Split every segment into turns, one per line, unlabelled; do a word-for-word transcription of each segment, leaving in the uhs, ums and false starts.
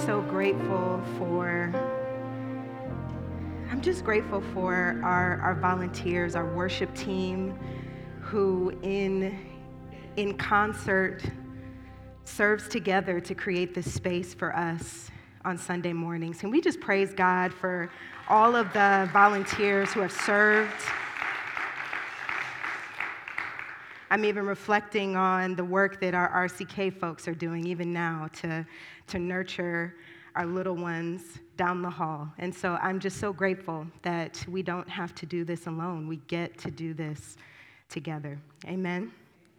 so grateful for, I'm just grateful for our, our volunteers, our worship team, who in, in concert serves together to create this space for us on Sunday mornings. Can we just praise God for all of the volunteers who have served? I'm even reflecting on the work that our R C K folks are doing even now to, to nurture our little ones down the hall. And so I'm just so grateful that we don't have to do this alone. We get to do this together. Amen.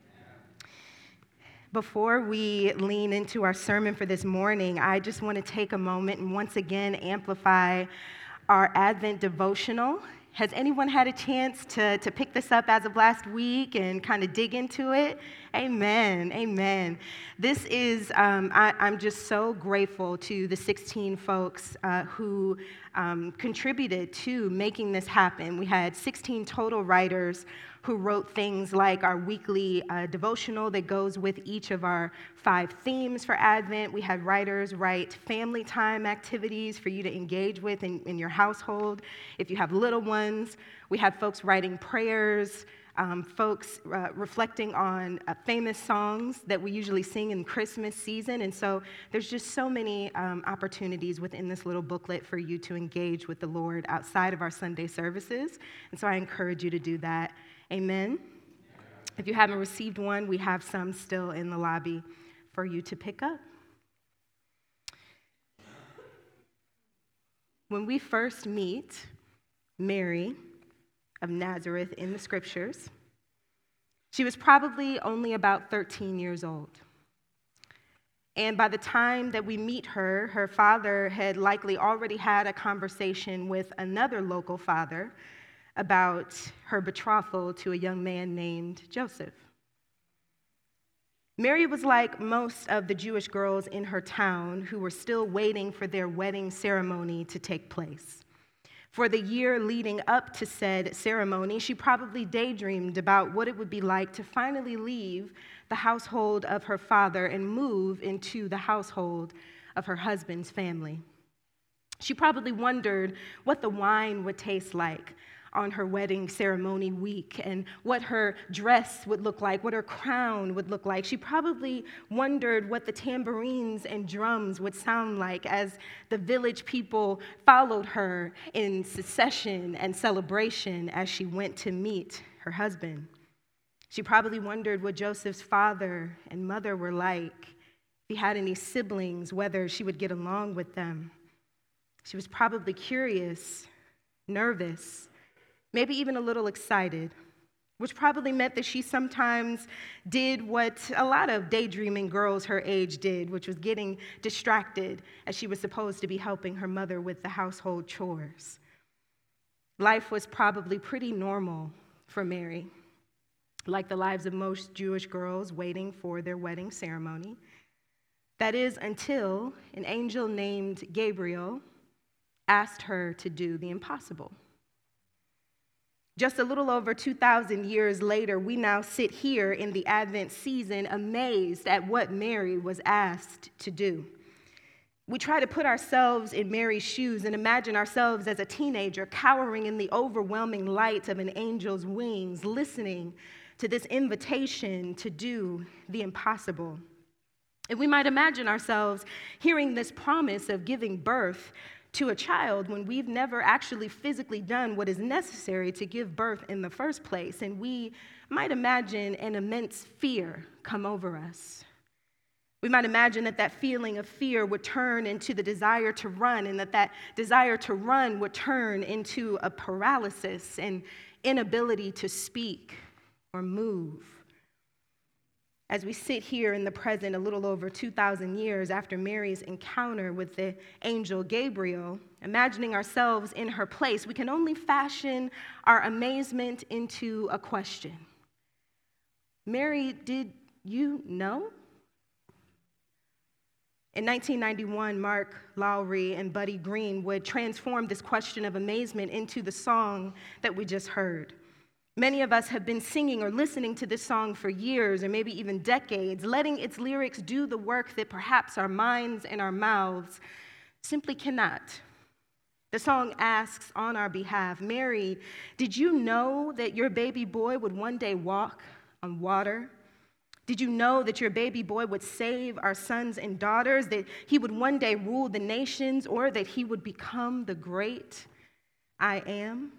Before we lean into our sermon for this morning, I just want to take a moment and once again amplify our Advent devotional. Has anyone had a chance to, to pick this up as of last week and kind of dig into it? Amen, amen. This is, um, I, I'm just so grateful to the sixteen folks uh, who um, contributed to making this happen. We had sixteen total writers who wrote things like our weekly uh, devotional that goes with each of our five themes for Advent. We had writers write family time activities for you to engage with in, in your household. If you have little ones, we had folks writing prayers, um, folks uh, reflecting on uh, famous songs that we usually sing in Christmas season. And so there's just so many um, opportunities within this little booklet for you to engage with the Lord outside of our Sunday services. And so I encourage you to do that. Amen. If you haven't received one, we have some still in the lobby for you to pick up. When we first meet Mary of Nazareth in the scriptures, she was probably only about thirteen years old. And by the time that we meet her, her father had likely already had a conversation with another local father about her betrothal to a young man named Joseph. Mary was like most of the Jewish girls in her town who were still waiting for their wedding ceremony to take place. For the year leading up to said ceremony, she probably daydreamed about what it would be like to finally leave the household of her father and move into the household of her husband's family. She probably wondered what the wine would taste like on her wedding ceremony week and what her dress would look like, what her crown would look like. She probably wondered what the tambourines and drums would sound like as the village people followed her in succession and celebration as she went to meet her husband. She probably wondered what Joseph's father and mother were like, if he had any siblings, whether she would get along with them. She was probably curious, nervous, maybe even a little excited, which probably meant that she sometimes did what a lot of daydreaming girls her age did, which was getting distracted as she was supposed to be helping her mother with the household chores. Life was probably pretty normal for Mary, like the lives of most Jewish girls waiting for their wedding ceremony. That is, until an angel named Gabriel asked her to do the impossible. Just a little over two thousand years later, we now sit here in the Advent season amazed at what Mary was asked to do. We try to put ourselves in Mary's shoes and imagine ourselves as a teenager cowering in the overwhelming light of an angel's wings, listening to this invitation to do the impossible. And we might imagine ourselves hearing this promise of giving birth to a child when we've never actually physically done what is necessary to give birth in the first place. And we might imagine an immense fear come over us. We might imagine that that feeling of fear would turn into the desire to run, and that that desire to run would turn into a paralysis and inability to speak or move. As we sit here in the present, a little over two thousand years after Mary's encounter with the angel Gabriel, imagining ourselves in her place, we can only fashion our amazement into a question. Mary, did you know? In nineteen ninety-one, Mark Lowry and Buddy Green would transform this question of amazement into the song that we just heard. Many of us have been singing or listening to this song for years or maybe even decades, letting its lyrics do the work that perhaps our minds and our mouths simply cannot. The song asks on our behalf, Mary, did you know that your baby boy would one day walk on water? Did you know that your baby boy would save our sons and daughters, that he would one day rule the nations, or that he would become the great I am?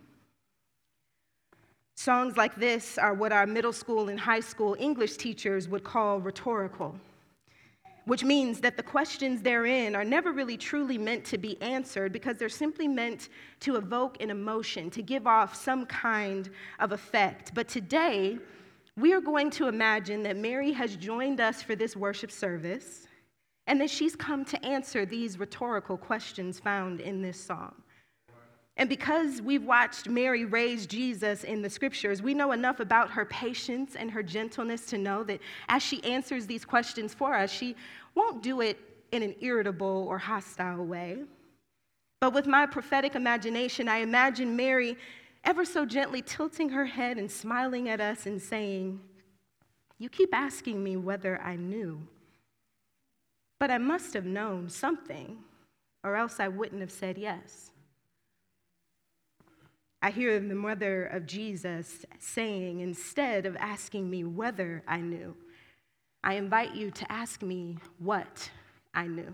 Songs like this are what our middle school and high school English teachers would call rhetorical, which means that the questions therein are never really truly meant to be answered because they're simply meant to evoke an emotion, to give off some kind of effect. But today, we are going to imagine that Mary has joined us for this worship service and that she's come to answer these rhetorical questions found in this song. And because we've watched Mary raise Jesus in the scriptures, we know enough about her patience and her gentleness to know that as she answers these questions for us, she won't do it in an irritable or hostile way. But with my prophetic imagination, I imagine Mary ever so gently tilting her head and smiling at us and saying, "You keep asking me whether I knew, but I must have known something, or else I wouldn't have said yes." I hear the mother of Jesus saying, instead of asking me whether I knew, I invite you to ask me what I knew.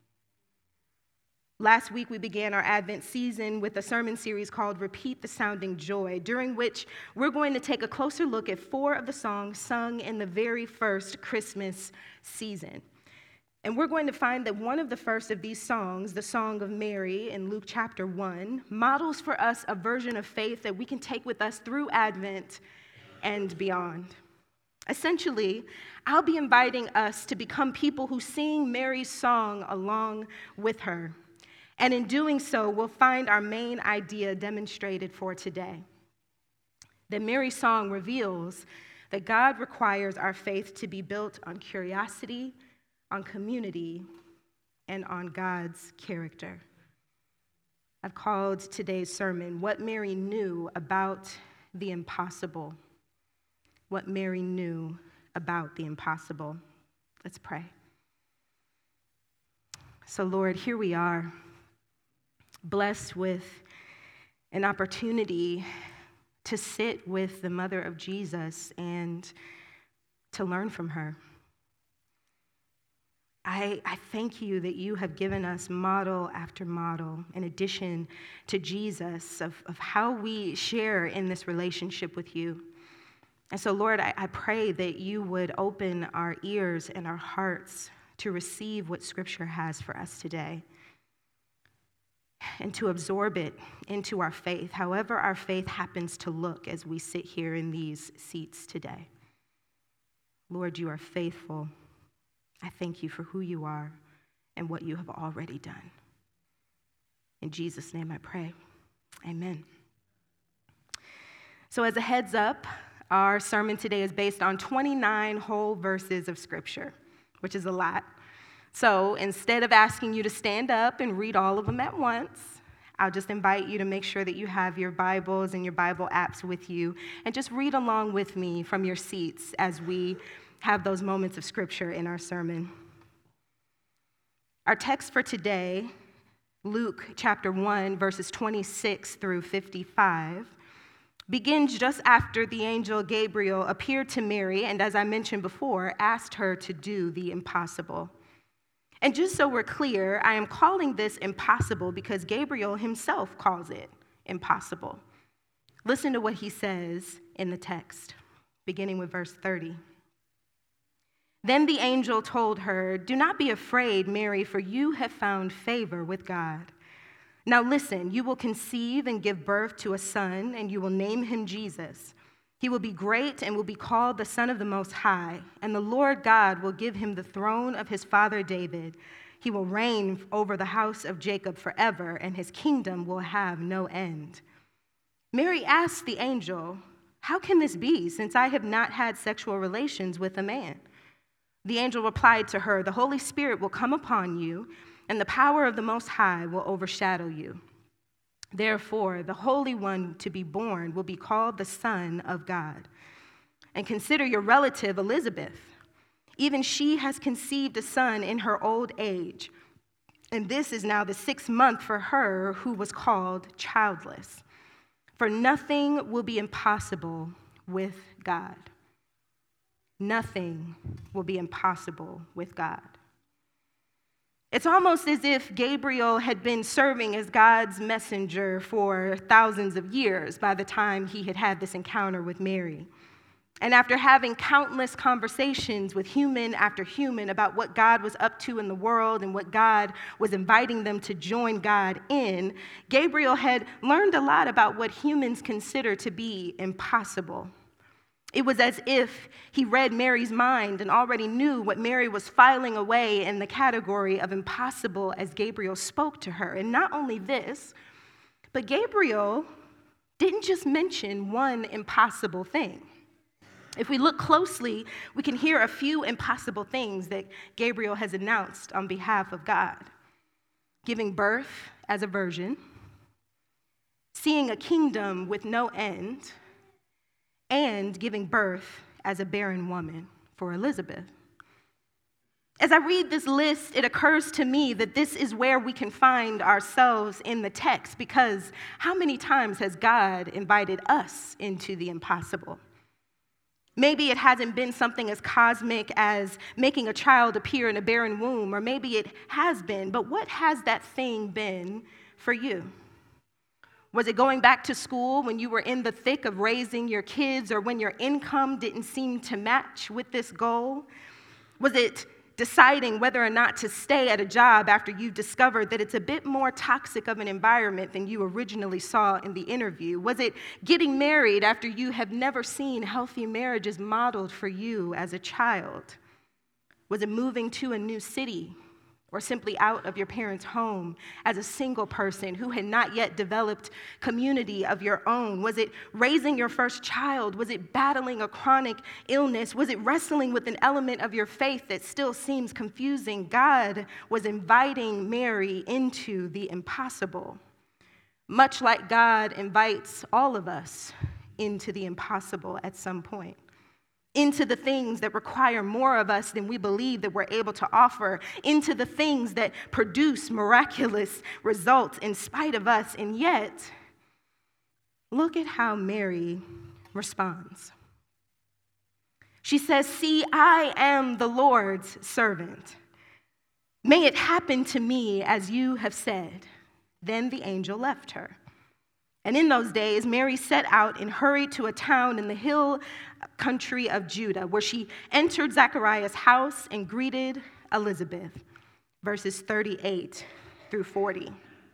Last week, we began our Advent season with a sermon series called Repeat the Sounding Joy, during which we're going to take a closer look at four of the songs sung in the very first Christmas season. And we're going to find that one of the first of these songs, the Song of Mary in Luke chapter one, models for us a version of faith that we can take with us through Advent and beyond. Essentially, I'll be inviting us to become people who sing Mary's song along with her. And in doing so, we'll find our main idea demonstrated for today. That Mary's song reveals that God requires our faith to be built on curiosity, on community, and on God's character. I've called today's sermon, What Mary Knew About the Impossible. What Mary Knew About the Impossible. Let's pray. So, Lord, here we are, blessed with an opportunity to sit with the mother of Jesus and to learn from her. I, I thank you that you have given us model after model, in addition to Jesus, of, of how we share in this relationship with you. And so, Lord, I, I pray that you would open our ears and our hearts to receive what Scripture has for us today and to absorb it into our faith, however our faith happens to look as we sit here in these seats today. Lord, you are faithful. I thank you for who you are and what you have already done. In Jesus' name I pray. Amen. So as a heads up, our sermon today is based on twenty-nine whole verses of Scripture, which is a lot. So instead of asking you to stand up and read all of them at once, I'll just invite you to make sure that you have your Bibles and your Bible apps with you and just read along with me from your seats as we have those moments of Scripture in our sermon. Our text for today, Luke chapter one, verses twenty-six through fifty-five, begins just after the angel Gabriel appeared to Mary and, as I mentioned before, asked her to do the impossible. And just so we're clear, I am calling this impossible because Gabriel himself calls it impossible. Listen to what he says in the text, beginning with verse thirty. Then the angel told her, "Do not be afraid, Mary, for you have found favor with God. Now listen, you will conceive and give birth to a son, and you will name him Jesus. He will be great and will be called the Son of the Most High, and the Lord God will give him the throne of his father David. He will reign over the house of Jacob forever, and his kingdom will have no end." Mary asked the angel, "How can this be, since I have not had sexual relations with a man?" The angel replied to her, "The Holy Spirit will come upon you, and the power of the Most High will overshadow you. Therefore, the Holy One to be born will be called the Son of God. And consider your relative Elizabeth. Even she has conceived a son in her old age, and this is now the sixth month for her who was called childless. For nothing will be impossible with God. Nothing will be impossible with God. It's almost as if Gabriel had been serving as God's messenger for thousands of years by the time he had had this encounter with Mary. And after having countless conversations with human after human about what God was up to in the world and what God was inviting them to join God in, Gabriel had learned a lot about what humans consider to be impossible. It was as if he read Mary's mind and already knew what Mary was filing away in the category of impossible as Gabriel spoke to her. And not only this, but Gabriel didn't just mention one impossible thing. If we look closely, we can hear a few impossible things that Gabriel has announced on behalf of God. Giving birth as a virgin, seeing a kingdom with no end, and giving birth as a barren woman for Elizabeth. As I read this list, it occurs to me that this is where we can find ourselves in the text, because how many times has God invited us into the impossible? Maybe it hasn't been something as cosmic as making a child appear in a barren womb, or maybe it has been, but what has that thing been for you? Was it going back to school when you were in the thick of raising your kids, or when your income didn't seem to match with this goal? Was it deciding whether or not to stay at a job after you discovered that it's a bit more toxic of an environment than you originally saw in the interview? Was it getting married after you have never seen healthy marriages modeled for you as a child? Was it moving to a new city, or simply out of your parents' home as a single person who had not yet developed community of your own? Was it raising your first child? Was it battling a chronic illness? Was it wrestling with an element of your faith that still seems confusing? God was inviting Mary into the impossible, much like God invites all of us into the impossible at some point. Into the things that require more of us than we believe that we're able to offer, into the things that produce miraculous results in spite of us. And yet, look at how Mary responds. She says, "See, I am the Lord's servant. May it happen to me as you have said." Then the angel left her. And in those days, Mary set out and hurried to a town in the hill country of Judah, where she entered Zechariah's house and greeted Elizabeth. Verses thirty-eight through forty.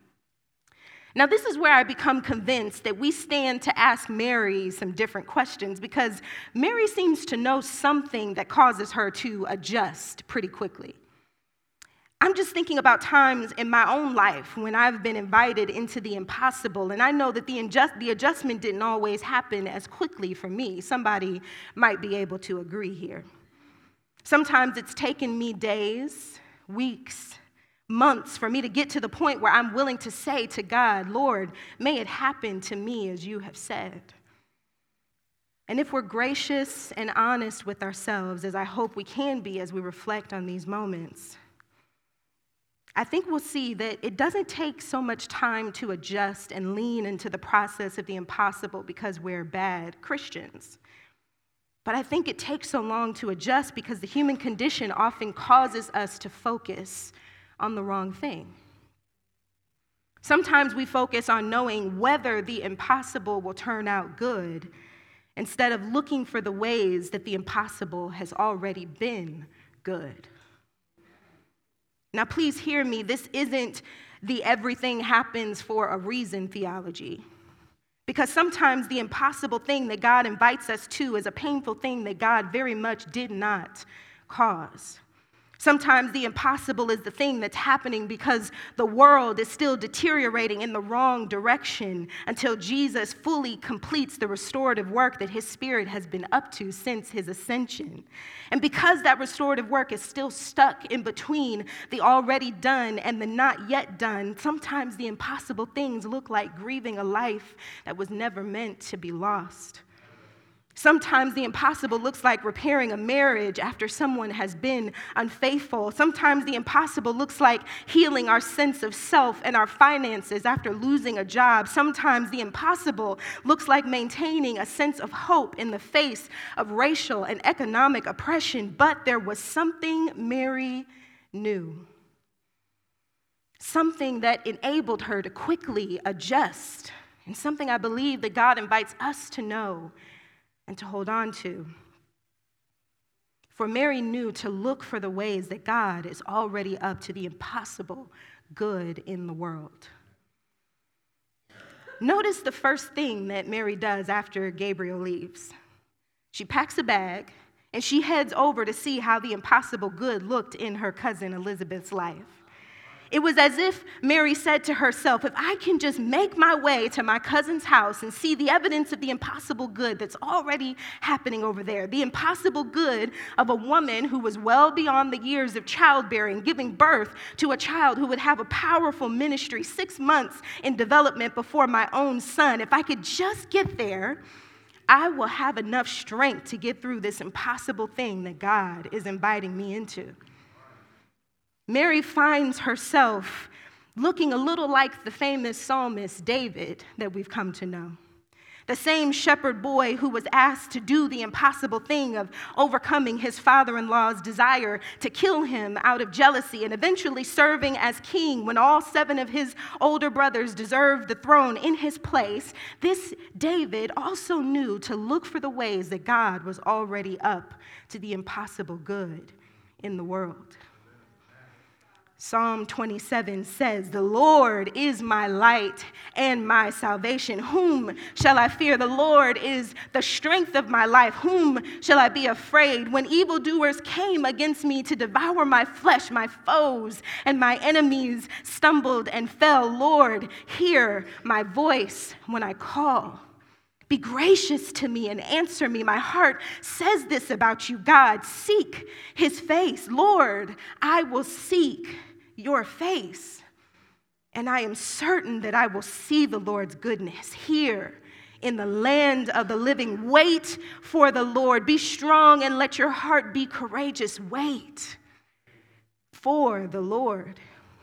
Now, this is where I become convinced that we stand to ask Mary some different questions, because Mary seems to know something that causes her to adjust pretty quickly. I'm just thinking about times in my own life when I've been invited into the impossible, and I know that the, injust, the adjustment didn't always happen as quickly for me. Somebody might be able to agree here. Sometimes it's taken me days, weeks, months for me to get to the point where I'm willing to say to God, "Lord, may it happen to me as you have said." And if we're gracious and honest with ourselves, as I hope we can be as we reflect on these moments, I think we'll see that it doesn't take so much time to adjust and lean into the process of the impossible because we're bad Christians. But I think it takes so long to adjust because the human condition often causes us to focus on the wrong thing. Sometimes we focus on knowing whether the impossible will turn out good instead of looking for the ways that the impossible has already been good. Now, please hear me. This isn't the everything happens for a reason theology. Because sometimes the impossible thing that God invites us to is a painful thing that God very much did not cause. Sometimes the impossible is the thing that's happening because the world is still deteriorating in the wrong direction until Jesus fully completes the restorative work that his Spirit has been up to since his ascension. And because that restorative work is still stuck in between the already done and the not yet done, sometimes the impossible things look like grieving a life that was never meant to be lost. Sometimes the impossible looks like repairing a marriage after someone has been unfaithful. Sometimes the impossible looks like healing our sense of self and our finances after losing a job. Sometimes the impossible looks like maintaining a sense of hope in the face of racial and economic oppression. But there was something Mary knew, something that enabled her to quickly adjust, and something I believe that God invites us to know and to hold on to. For Mary knew to look for the ways that God is already up to the impossible good in the world. Notice the first thing that Mary does after Gabriel leaves. She packs a bag and she heads over to see how the impossible good looked in her cousin Elizabeth's life. It was as if Mary said to herself, if I can just make my way to my cousin's house and see the evidence of the impossible good that's already happening over there, the impossible good of a woman who was well beyond the years of childbearing, giving birth to a child who would have a powerful ministry, six months in development before my own son. If I could just get there, I will have enough strength to get through this impossible thing that God is inviting me into. Mary finds herself looking a little like the famous psalmist David that we've come to know. The same shepherd boy who was asked to do the impossible thing of overcoming his father-in-law's desire to kill him out of jealousy and eventually serving as king when all seven of his older brothers deserved the throne in his place. This David also knew to look for the ways that God was already up to the impossible good in the world. Psalm twenty-seven says, the Lord is my light and my salvation. Whom shall I fear? The Lord is the strength of my life. Whom shall I be afraid? When evildoers came against me to devour my flesh, my foes and my enemies stumbled and fell. Lord, hear my voice when I call. Be gracious to me and answer me. My heart says this about you, God. Seek his face. Lord, I will seek your face, and I am certain that I will see the Lord's goodness here in the land of the living. Wait for the Lord. Be strong and let your heart be courageous. Wait for the Lord.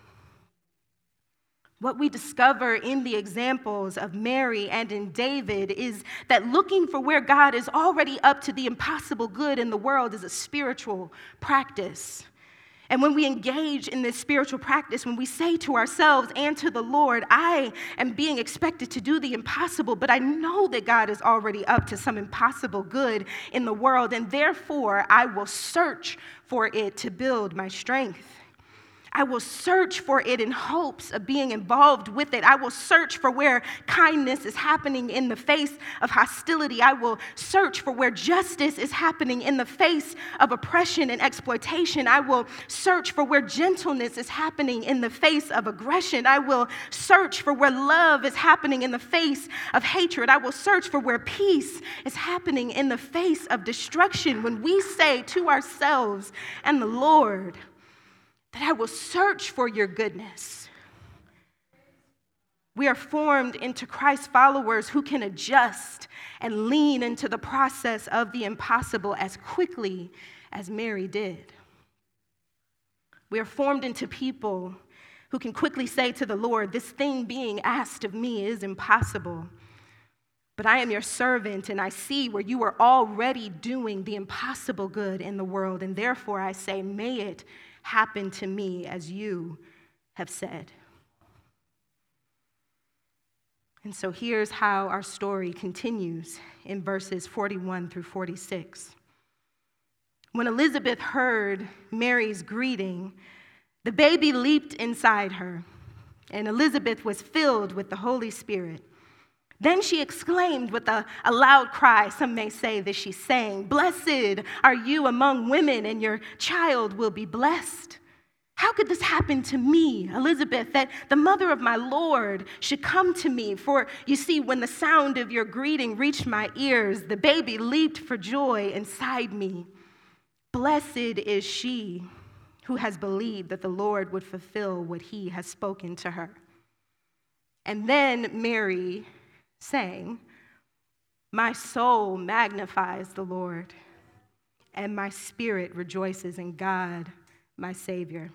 What we discover in the examples of Mary and in David is that looking for where God is already up to the impossible good in the world is a spiritual practice. And when we engage in this spiritual practice, when we say to ourselves and to the Lord, I am being expected to do the impossible, but I know that God is already up to some impossible good in the world, and therefore I will search for it to build my strength. I will search for it in hopes of being involved with it. I will search for where kindness is happening in the face of hostility. I will search for where justice is happening in the face of oppression and exploitation. I will search for where gentleness is happening in the face of aggression. I will search for where love is happening in the face of hatred. I will search for where peace is happening in the face of destruction. When we say to ourselves and the Lord, that I will search for your goodness, we are formed into Christ followers who can adjust and lean into the process of the impossible as quickly as Mary did. We are formed into people who can quickly say to the Lord, this thing being asked of me is impossible, but I am your servant, and I see where you are already doing the impossible good in the world, and therefore I say, may it happen to me as you have said. And so here's how our story continues in verses forty-one through forty-six. When Elizabeth heard Mary's greeting, the baby leaped inside her, and Elizabeth was filled with the Holy Spirit. Then she exclaimed with a, a loud cry, some may say that she sang, "Blessed are you among women, and your child will be blessed." How could this happen to me, Elizabeth, that the mother of my Lord should come to me? For you see, when the sound of your greeting reached my ears, the baby leaped for joy inside me. Blessed is she who has believed that the Lord would fulfill what he has spoken to her. And then Mary saying, "My soul magnifies the Lord, and my spirit rejoices in God, my Savior."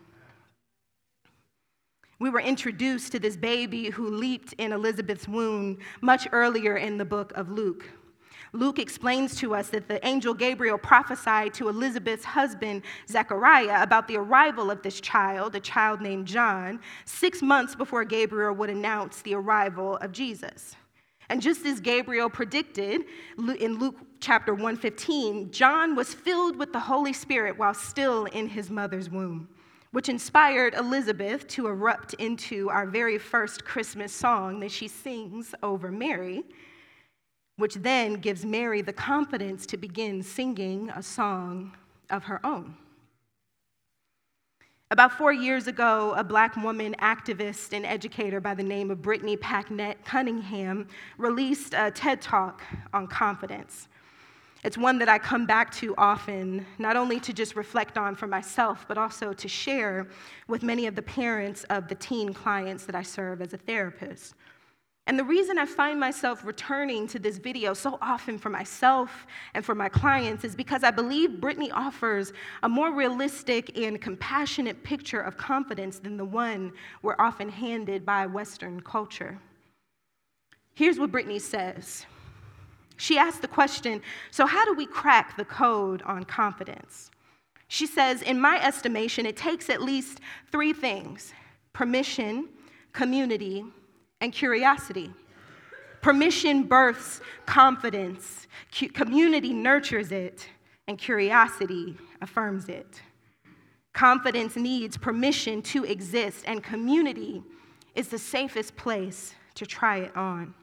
We were introduced to this baby who leaped in Elizabeth's womb much earlier in the book of Luke. Luke explains to us that the angel Gabriel prophesied to Elizabeth's husband, Zechariah, about the arrival of this child, a child named John, six months before Gabriel would announce the arrival of Jesus. And just as Gabriel predicted in Luke chapter one fifteen, John was filled with the Holy Spirit while still in his mother's womb, which inspired Elizabeth to erupt into our very first Christmas song that she sings over Mary, which then gives Mary the confidence to begin singing a song of her own. About four years ago, a Black woman activist and educator by the name of Brittany Packnett Cunningham released a TED Talk on confidence. It's one that I come back to often, not only to just reflect on for myself, but also to share with many of the parents of the teen clients that I serve as a therapist. And the reason I find myself returning to this video so often for myself and for my clients is because I believe Brittany offers a more realistic and compassionate picture of confidence than the one we're often handed by Western culture. Here's what Brittany says. She asked the question, so how do we crack the code on confidence? She says, in my estimation, it takes at least three things: permission, community, and curiosity. Permission births confidence, C- community nurtures it, and curiosity affirms it. Confidence needs permission to exist, and community is the safest place to try it on.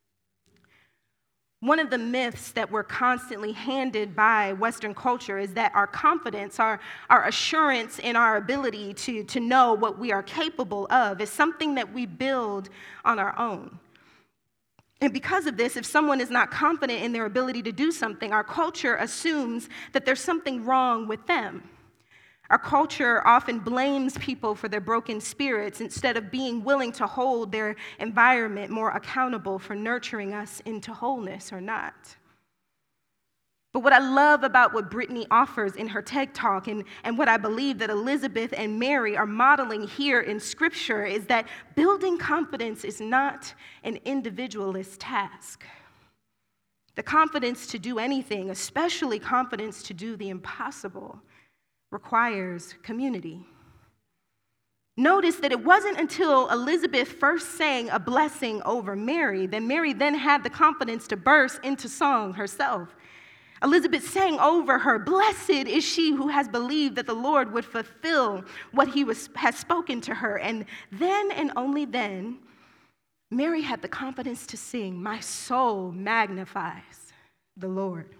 One of the myths that we're constantly handed by Western culture is that our confidence, our, our assurance in our ability to, to know what we are capable of is something that we build on our own. And because of this, if someone is not confident in their ability to do something, our culture assumes that there's something wrong with them. Our culture often blames people for their broken spirits instead of being willing to hold their environment more accountable for nurturing us into wholeness or not. But what I love about what Brittany offers in her TED Talk and, and what I believe that Elizabeth and Mary are modeling here in Scripture is that building confidence is not an individualist task. The confidence to do anything, especially confidence to do the impossible, requires community. Notice that it wasn't until Elizabeth first sang a blessing over Mary that Mary then had the confidence to burst into song herself. Elizabeth sang over her, "Blessed is she who has believed that the Lord would fulfill what he was, has spoken to her." And then and only then, Mary had the confidence to sing, "My soul magnifies the Lord."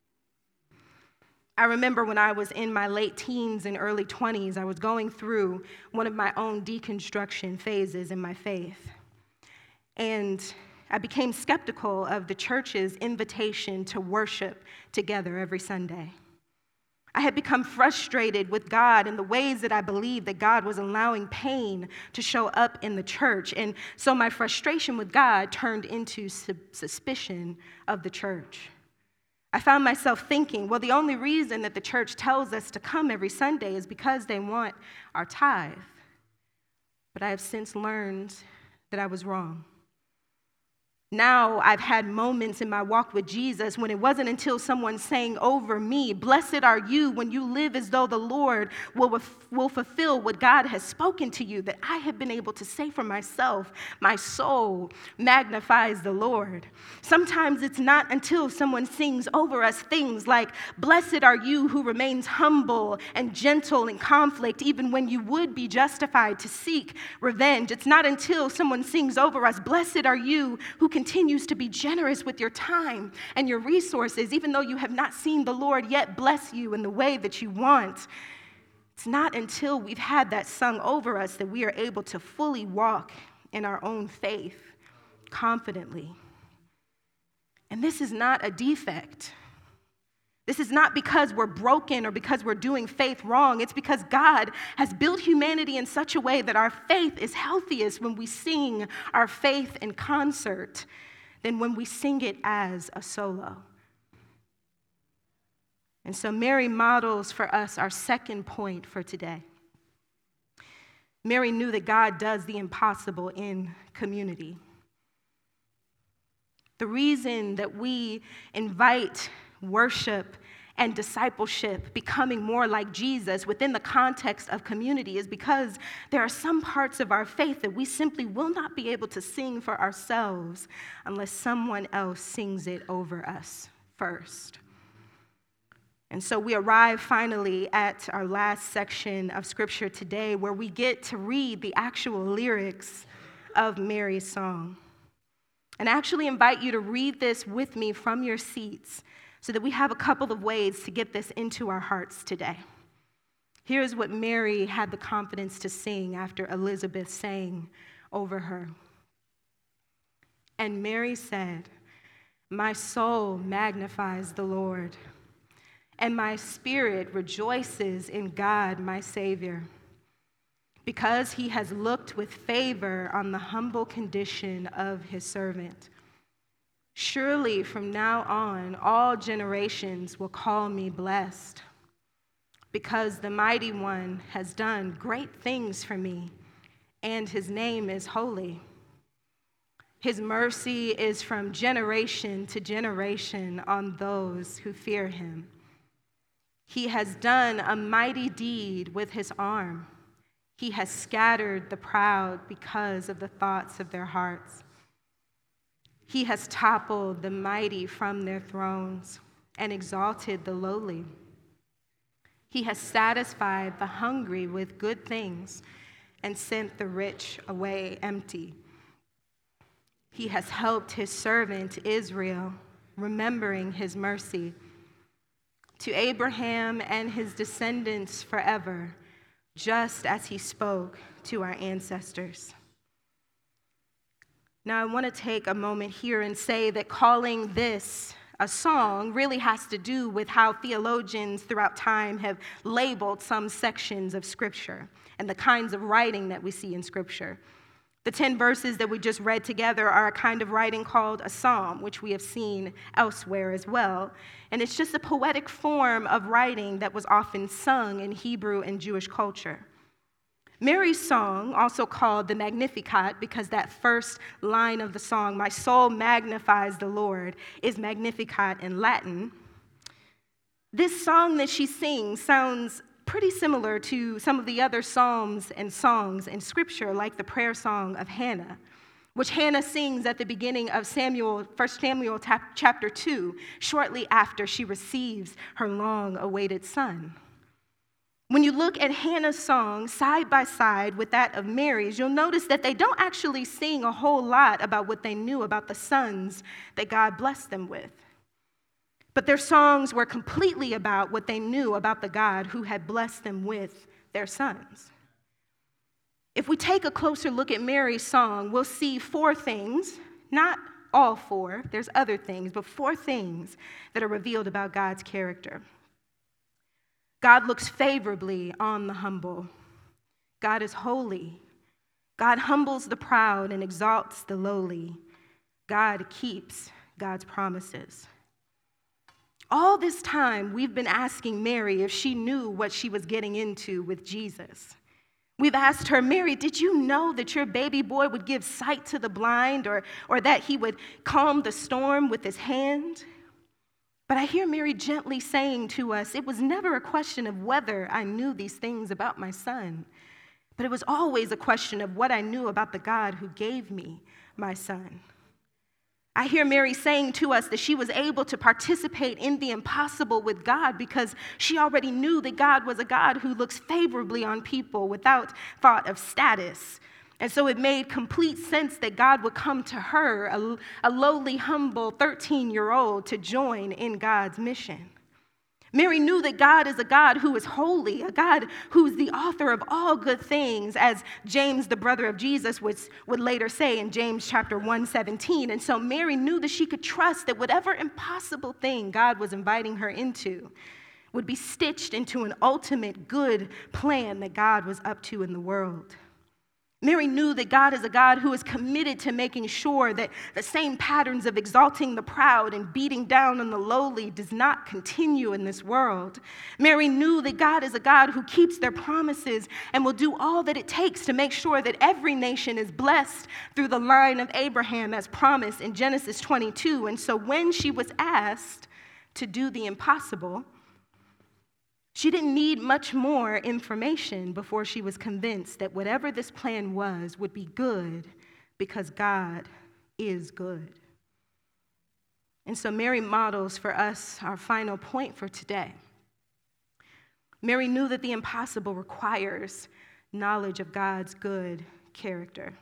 I remember when I was in my late teens and early twenties, I was going through one of my own deconstruction phases in my faith. And I became skeptical of the church's invitation to worship together every Sunday. I had become frustrated with God in the ways that I believed that God was allowing pain to show up in the church. And so my frustration with God turned into su- suspicion of the church. I found myself thinking, well, the only reason that the church tells us to come every Sunday is because they want our tithe. But I have since learned that I was wrong. Now I've had moments in my walk with Jesus when it wasn't until someone sang over me, "Blessed are you when you live as though the Lord will, will fulfill what God has spoken to you," that I have been able to say for myself, "My soul magnifies the Lord." Sometimes it's not until someone sings over us things like, "Blessed are you who remains humble and gentle in conflict, even when you would be justified to seek revenge." It's not until someone sings over us, "Blessed are you who can continues to be generous with your time and your resources, even though you have not seen the Lord yet bless you in the way that you want. It's not until we've had that sung over us that we are able to fully walk in our own faith confidently. And this is not a defect. This is not because we're broken or because we're doing faith wrong. It's because God has built humanity in such a way that our faith is healthiest when we sing our faith in concert than when we sing it as a solo. And so Mary models for us our second point for today. Mary knew that God does the impossible in community. The reason that we invite worship and discipleship, becoming more like Jesus within the context of community, is because there are some parts of our faith that we simply will not be able to sing for ourselves unless someone else sings it over us first. And so we arrive finally at our last section of scripture today, where we get to read the actual lyrics of Mary's song. And I actually invite you to read this with me from your seats so that we have a couple of ways to get this into our hearts today. Here's what Mary had the confidence to sing after Elizabeth sang over her. And Mary said, "My soul magnifies the Lord, and my spirit rejoices in God, my Savior, because he has looked with favor on the humble condition of his servant. Surely from now on, all generations will call me blessed, because the Mighty One has done great things for me, and his name is holy. His mercy is from generation to generation on those who fear him. He has done a mighty deed with his arm. He has scattered the proud because of the thoughts of their hearts. He has toppled the mighty from their thrones and exalted the lowly. He has satisfied the hungry with good things and sent the rich away empty. He has helped his servant Israel, remembering his mercy to Abraham and his descendants forever, just as he spoke to our ancestors." Now, I want to take a moment here and say that calling this a song really has to do with how theologians throughout time have labeled some sections of Scripture and the kinds of writing that we see in Scripture. The ten verses that we just read together are a kind of writing called a psalm, which we have seen elsewhere as well. And it's just a poetic form of writing that was often sung in Hebrew and Jewish culture. Mary's song, also called the Magnificat, because that first line of the song, "My soul magnifies the Lord," is Magnificat in Latin. This song that she sings sounds pretty similar to some of the other psalms and songs in Scripture, like the prayer song of Hannah, which Hannah sings at the beginning of Samuel, First Samuel chapter two, shortly after she receives her long-awaited son. When you look at Hannah's song side by side with that of Mary's, you'll notice that they don't actually sing a whole lot about what they knew about the sons that God blessed them with. But their songs were completely about what they knew about the God who had blessed them with their sons. If we take a closer look at Mary's song, we'll see four things, not all four, there's other things, but four things that are revealed about God's character. God looks favorably on the humble. God is holy. God humbles the proud and exalts the lowly. God keeps God's promises. All this time, we've been asking Mary if she knew what she was getting into with Jesus. We've asked her, "Mary, did you know that your baby boy would give sight to the blind, or, or that he would calm the storm with his hand?" But I hear Mary gently saying to us, "It was never a question of whether I knew these things about my son, but it was always a question of what I knew about the God who gave me my son." I hear Mary saying to us that she was able to participate in the impossible with God because she already knew that God was a God who looks favorably on people without thought of status. And so it made complete sense that God would come to her, a, a lowly, humble thirteen-year-old, to join in God's mission. Mary knew that God is a God who is holy, a God who's the author of all good things, as James, the brother of Jesus, would, would later say in James chapter one seventeen. And so Mary knew that she could trust that whatever impossible thing God was inviting her into would be stitched into an ultimate good plan that God was up to in the world. Mary knew that God is a God who is committed to making sure that the same patterns of exalting the proud and beating down on the lowly does not continue in this world. Mary knew that God is a God who keeps their promises and will do all that it takes to make sure that every nation is blessed through the line of Abraham as promised in Genesis twenty-two. And so when she was asked to do the impossible, she didn't need much more information before she was convinced that whatever this plan was would be good because God is good. And so Mary models for us our final point for today. Mary knew that the impossible requires knowledge of God's good character.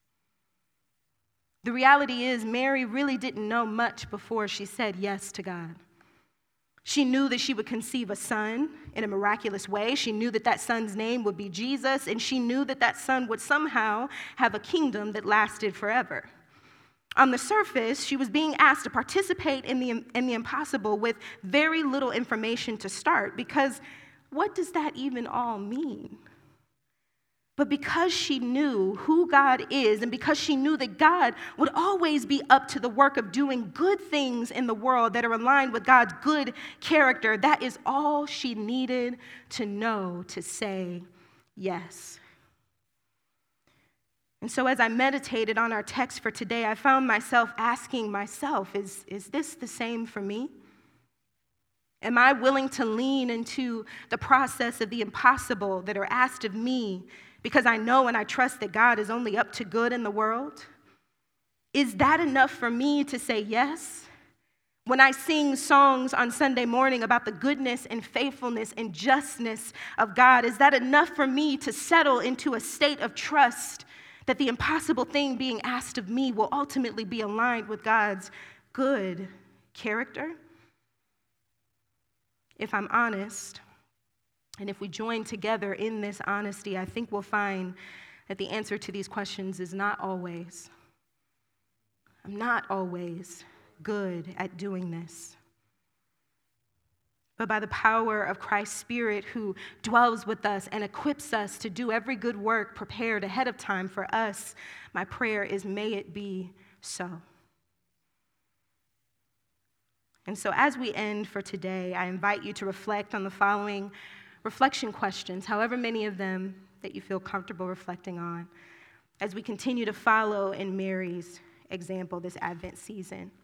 The reality is, Mary really didn't know much before she said yes to God. She knew that she would conceive a son in a miraculous way. She knew that that son's name would be Jesus, and she knew that that son would somehow have a kingdom that lasted forever. On the surface, she was being asked to participate in the, in the impossible with very little information to start, because what does that even all mean? But because she knew who God is, and because she knew that God would always be up to the work of doing good things in the world that are aligned with God's good character, that is all she needed to know to say yes. And so as I meditated on our text for today, I found myself asking myself, is, is this the same for me? Am I willing to lean into the process of the impossible that are asked of me because I know and I trust that God is only up to good in the world? Is that enough for me to say yes? When I sing songs on Sunday morning about the goodness and faithfulness and justness of God, is that enough for me to settle into a state of trust that the impossible thing being asked of me will ultimately be aligned with God's good character? If I'm honest, and if we join together in this honesty, I think we'll find that the answer to these questions is not always. I'm not always good at doing this. But by the power of Christ's Spirit who dwells with us and equips us to do every good work prepared ahead of time for us, my prayer is, may it be so. And so as we end for today, I invite you to reflect on the following reflection questions, however many of them that you feel comfortable reflecting on, as we continue to follow in Mary's example this Advent season.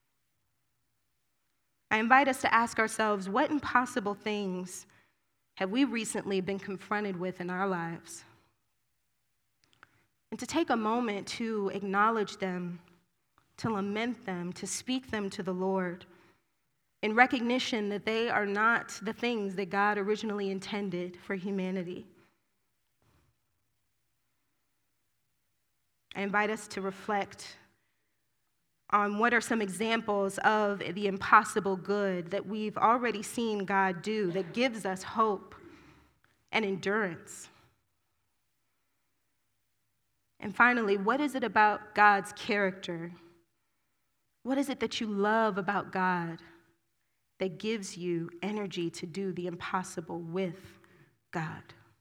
I invite us to ask ourselves, what impossible things have we recently been confronted with in our lives? And to take a moment to acknowledge them, to lament them, to speak them to the Lord, in recognition that they are not the things that God originally intended for humanity. I invite us to reflect on what are some examples of the impossible good that we've already seen God do that gives us hope and endurance. And finally, what is it about God's character? What is it that you love about God that gives you energy to do the impossible with God?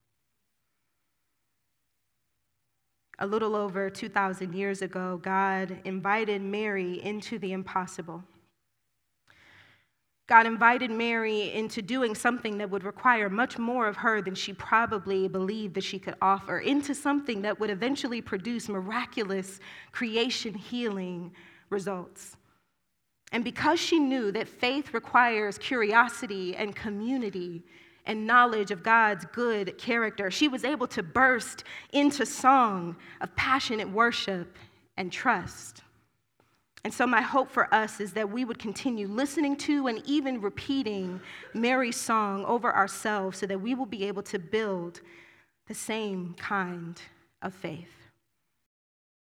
A little over two thousand years ago, God invited Mary into the impossible. God invited Mary into doing something that would require much more of her than she probably believed that she could offer, into something that would eventually produce miraculous creation healing results. And because she knew that faith requires curiosity and community and knowledge of God's good character, she was able to burst into song of passionate worship and trust. And so my hope for us is that we would continue listening to and even repeating Mary's song over ourselves so that we will be able to build the same kind of faith.